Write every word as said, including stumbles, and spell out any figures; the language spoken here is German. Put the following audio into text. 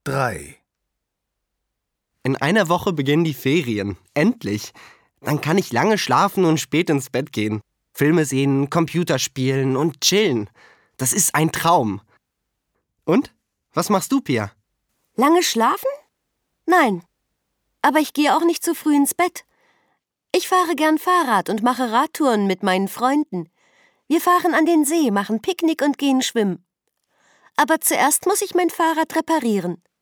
drei. In einer Woche beginnen die Ferien. Endlich. Dann kann ich lange schlafen und spät ins Bett gehen. Filme sehen, Computer spielen und chillen. Das ist ein Traum. Und? Was machst du, Pia? Lange schlafen? Nein. Aber ich gehe auch nicht zu früh ins Bett. Ich fahre gern Fahrrad und mache Radtouren mit meinen Freunden. Wir fahren an den See, machen Picknick und gehen schwimmen. Aber zuerst muss ich mein Fahrrad reparieren.